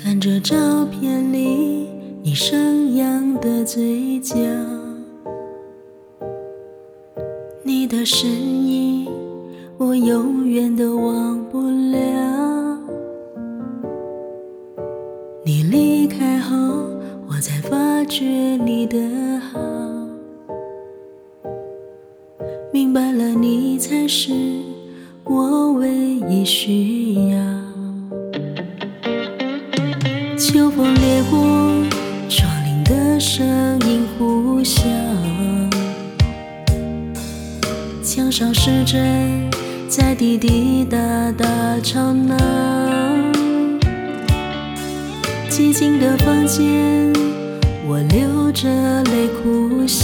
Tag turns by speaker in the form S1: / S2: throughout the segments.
S1: 看着照片里你上扬的嘴角，你的身影我永远都忘不了。你离开后，我才发觉你的好，明白了你才是我唯一需要。秋风掠过窗棂的声音呼啸，墙上时针在滴滴答答吵闹，寂静的房间我流着泪哭笑，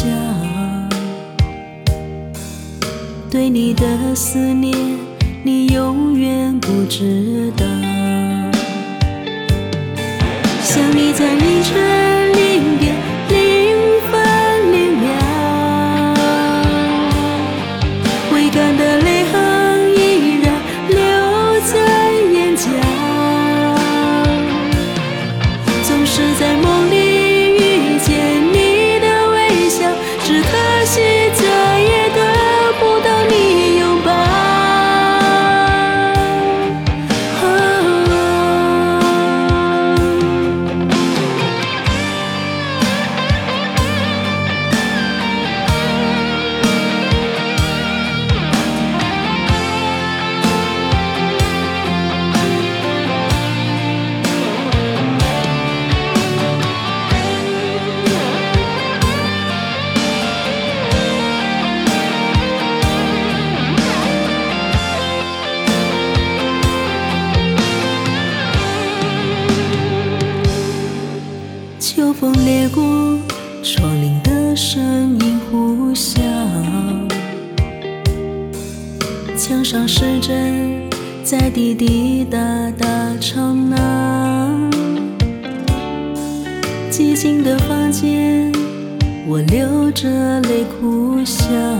S1: 对你的思念你永远不知道。想你在凌晨0点0分0秒，未干的泪痕依然留在眼角，总是在梦里遇见你的微笑，只可惜再也得不到你拥抱。秋风掠过窗棂的声音呼啸，墙上时针在滴滴答答吵闹，寂静的房间我流着泪哭笑，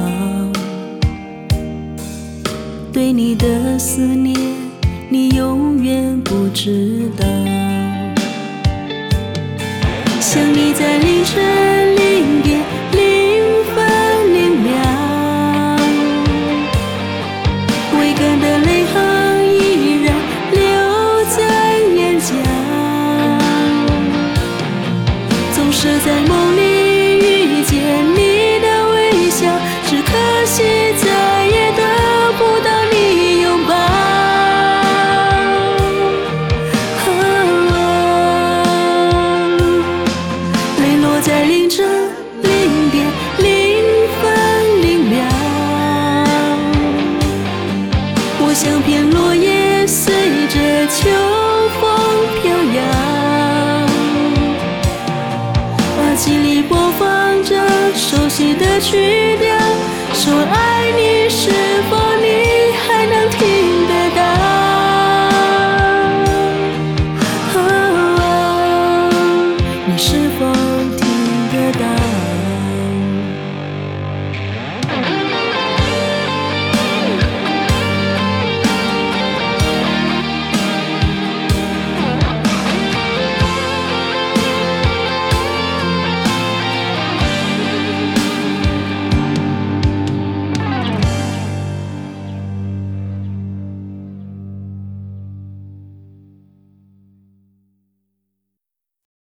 S1: 对你的思念你永远不知道。想你在凌晨0点0分0秒，未干的泪痕依然留在眼角，总是在梦里遇见你的微笑，只可惜再也得不到你拥抱。在凌晨0点0分0秒，我像片落叶随着秋风飘扬，耳机里播放着熟悉的曲调，说爱你是否你还能听得到？你是